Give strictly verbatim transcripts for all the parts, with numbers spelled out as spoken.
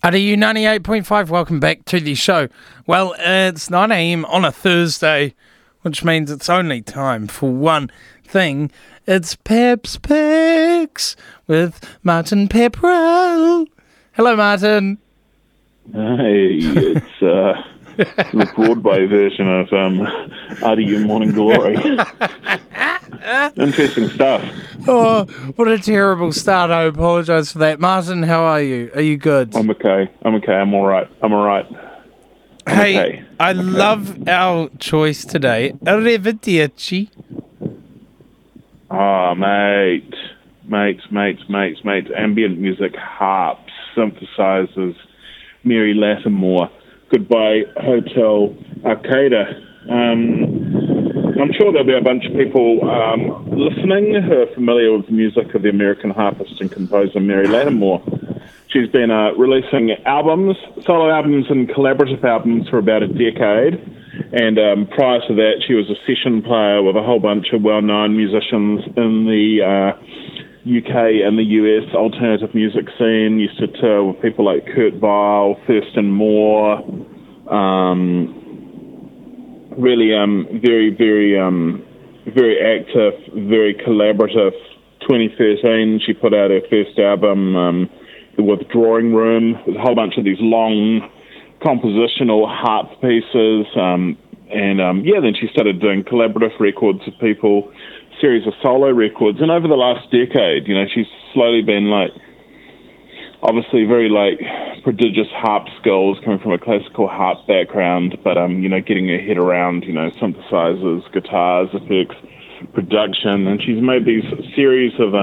R U ninety-eight point five, welcome back to the show. Well, it's nine a.m. on a Thursday, which means it's only time for one thing. It's Pep's Picks with Martin Pepperell. Hello, Martin. Hey, it's uh, the Broadway version of um, R D U Morning Glory. Interesting stuff. Oh, what a terrible start. I apologise for that. Martin, how are you? Are you good? I'm okay. I'm okay. I'm all right. I'm all right. I'm hey, okay. I I'm okay. love our choice today. Arrivederci. Ah, mate. Mates, mates, mates, mates. Ambient music, harps, synthesizers, Mary Lattimore. Goodbye, Hotel Arcada. Um... I'm sure there'll be a bunch of people um, listening who are familiar with the music of the American harpist and composer Mary Lattimore. She's been uh, releasing albums, solo albums and collaborative albums for about a decade. And um, prior to that, she was a session player with a whole bunch of well-known musicians in the uh, U K and the U S alternative music scene. Used to tour with people like Kurt Weill, Thurston Moore, um... Really, um, very, very, um, very active, very collaborative. twenty thirteen, she put out her first album, um, The Withdrawing Room, with a whole bunch of these long compositional harp pieces. Um, and, um, yeah, then she started doing collaborative records with people, series of solo records. And over the last decade, you know, she's slowly been, like, obviously very, like, prodigious harp skills coming from a classical harp background, but, um, you know, getting her head around, you know, synthesizers, guitars, effects, production. And she's made these series of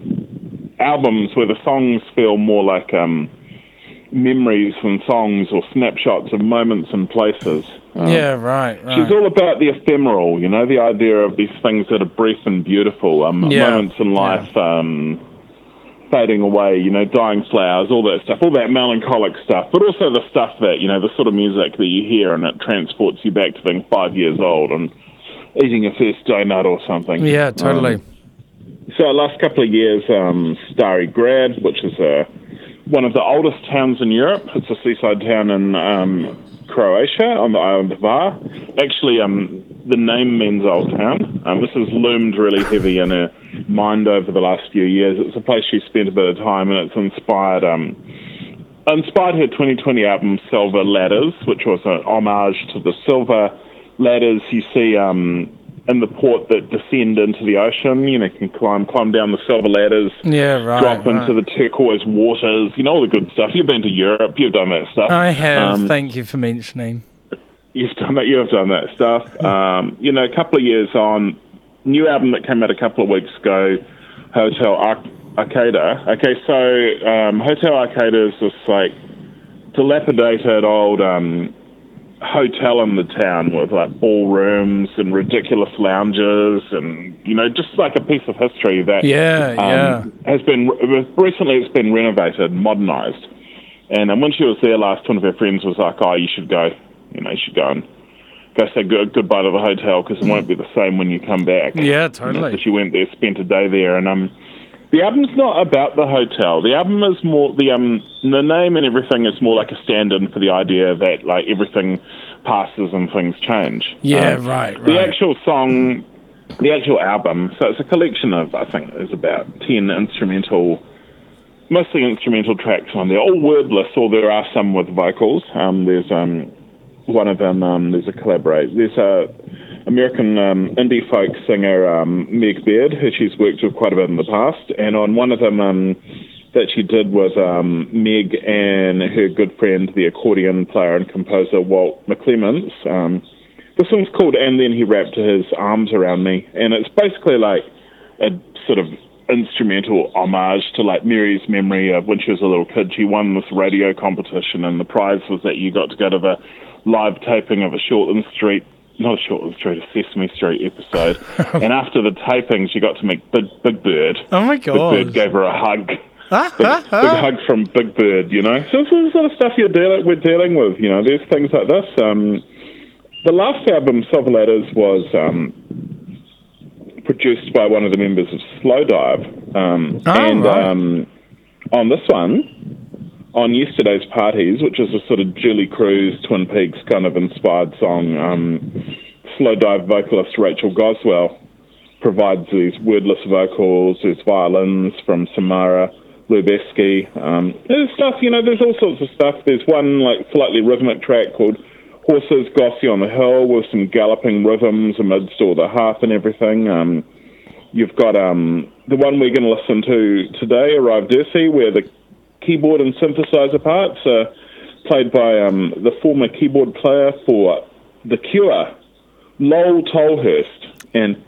um, albums where the songs feel more like um, memories than songs or snapshots of moments and places. Um, yeah, right, right. She's all about the ephemeral, you know, the idea of these things that are brief and beautiful, um, yeah. moments in life, yeah. um, fading away, you know, dying flowers, all that stuff, all that melancholic stuff, but also the stuff that, you know, the sort of music that you hear and it transports you back to being five years old and eating a first donut or something. Yeah, totally. Um, so the last couple of years, um, Stari Grad, which is uh, one of the oldest towns in Europe. It's a seaside town in um, Croatia on the island of Var. Actually, um, the name means old town. Um, this has loomed really heavy in her mind over the last few years. It's a place she spent a bit of time, and it's inspired um, inspired her twenty twenty album Silver Ladders, which was an homage to the silver ladders you see um, in the port that descend into the ocean. You know, you can climb climb down the silver ladders, yeah, right, drop right. into the turquoise waters. You know, all the good stuff. You've been to Europe. You've done that stuff. I have. Um, Thank you for mentioning. You've done that. You have done that stuff. Um, you know, a couple of years on, new album that came out a couple of weeks ago, Hotel Ar- Arcada. Okay, so um, Hotel Arcada is this like dilapidated old um, hotel in the town with like ballrooms and ridiculous lounges, and you know, just like a piece of history that yeah, um, yeah. has been recently. It's been renovated, modernized, and um, when she was there last, one of her friends was like, "Oh, you should go." You know, you should go and go say good, goodbye to the hotel because it won't be the same when you come back. Yeah, totally. You know, so she went there, spent a day there, and um, the album's not about the hotel. The album is more the um, the name and everything is more like a stand-in for the idea that like everything passes and things change. Yeah, um, right, right. The actual song, the actual album. So it's a collection of I think there's about ten instrumental. Mostly instrumental tracks on there, all wordless, or there are some with vocals. Um, there's um. One of them, um, there's a collaborate. There's a American um, indie folk singer, um, Meg Beard, who she's worked with quite a bit in the past. And on one of them um, that she did was um, Meg and her good friend, the accordion player and composer, Walt McClements. Um, this one's called And Then He Wrapped His Arms Around Me. And it's basically like a sort of instrumental homage to like Mary's memory of when she was a little kid. She won this radio competition, and the prize was that you got to go to the live taping of a Shortland Street, not a Shortland Street, a Sesame Street episode. And after the taping, she got to meet Big, Big Bird. Oh my God. Big Bird gave her a hug. big, big hug from Big Bird, you know. So this is the sort of stuff you're dealing, we're dealing with, you know. There's things like this. Um, the last album, Silver Ladders, was um, produced by one of the members of Slowdive. Um, oh, and right. um, on this one, on Yesterday's Parties, which is a sort of Julie Cruz, Twin Peaks kind of inspired song. Um, slow dive vocalist Rachel Goswell provides these wordless vocals, there's violins from Samara Lubeski. Um, there's stuff, you know, there's all sorts of stuff. There's one like slightly rhythmic track called Horses Glossy on the Hill with some galloping rhythms amidst all the harp and everything. Um, you've got um, the one we're going to listen to today, Arrive Dirty, where the keyboard and synthesizer parts are played by um, the former keyboard player for The Cure, Lowell Tolhurst. And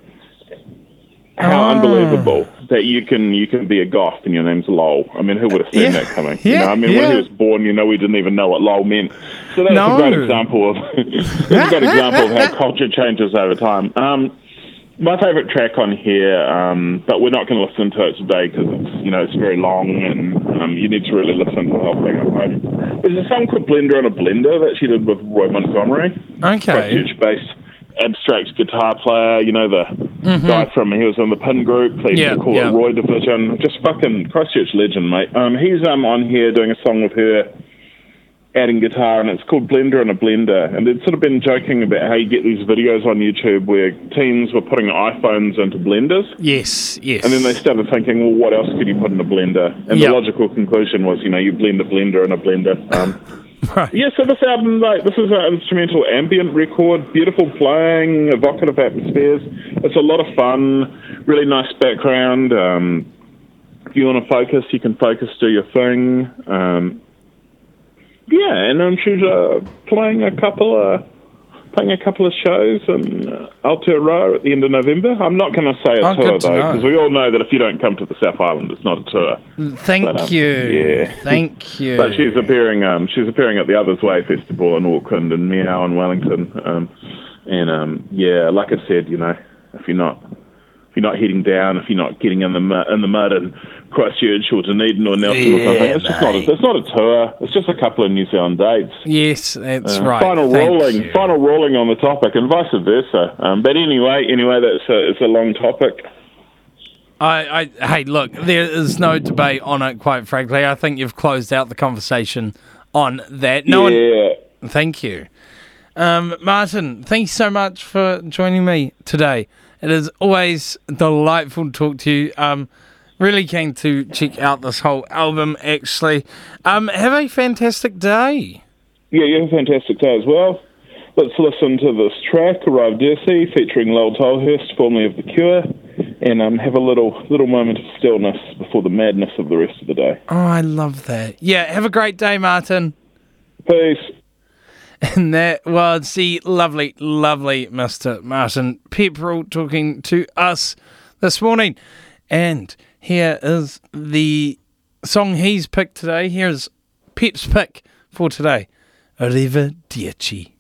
how oh. unbelievable that you can you can be a goth and your name's Lowell. I mean, who would have seen yeah. that coming? Yeah. You know, I mean, yeah. when he was born, you know, we didn't even know what Lowell meant. So that's no. a great example of that's a great example of how culture changes over time. Um, my favourite track on here, um, but we're not going to listen to it today because it's, you know, it's very long and um, you need to really listen to the whole thing at home. There's a song called Blender on a Blender that she did with Roy Montgomery. Okay. Huge-based abstract guitar player, you know, the mm-hmm. guy from, he was in the Pin Group, they used yeah, to call yeah. it Roy Division, just fucking Christchurch legend, mate. Um, he's um on here doing a song with her, adding guitar, and it's called Blender on a Blender, and they'd sort of been joking about how you get these videos on YouTube where teens were putting iPhones into blenders. Yes, yes. And then they started thinking, well, what else could you put in a blender? And yep. the logical conclusion was, you know, you blend a blender in a blender. Um, right. Yeah, so this album, like, this is an instrumental ambient record, beautiful playing, evocative atmospheres. It's a lot of fun, really nice background. Um, if you want to focus, you can focus, do your thing. Um, yeah, and um, she's uh, playing a couple of playing a couple of shows in uh, Aotearoa at the end of November. I'm not going to say a oh, tour to though, because we all know that if you don't come to the South Island, it's not a tour. Thank but, um, you. Yeah, thank you. But she's appearing. Um, she's appearing at the Others Way Festival in Auckland and Meow in Wellington. Um, and um, yeah, like I said, you know, if you're not if you're not heading down, if you're not getting in the mud, in the mud and Christchurch or Dunedin or Nelson yeah, or something, it's just not. A, it's not a tour. It's just a couple of New Zealand dates. Yes, that's uh, right. Final Thank ruling, you. final ruling on the topic, and vice versa. Um, but anyway, anyway, that's a, it's a long topic. I, I, hey, look, there is no debate on it, quite frankly. I think you've closed out the conversation on that. No yeah. One, thank you. Um, Martin, thank you so much for joining me today. It is always delightful to talk to you. Um, really keen to check out this whole album, actually. Um, have a fantastic day. Yeah, you have a fantastic day as well. Let's listen to this track, Arrive Dirty, featuring Lowell Tolhurst, formerly of The Cure, and um, have a little little moment of stillness before the madness of the rest of the day. Oh, I love that. Yeah, have a great day, Martin. Peace. And that was the lovely, lovely Mister Martin Pepperell talking to us this morning. And here is the song he's picked today. Here's Pep's pick for today. Arrivederci.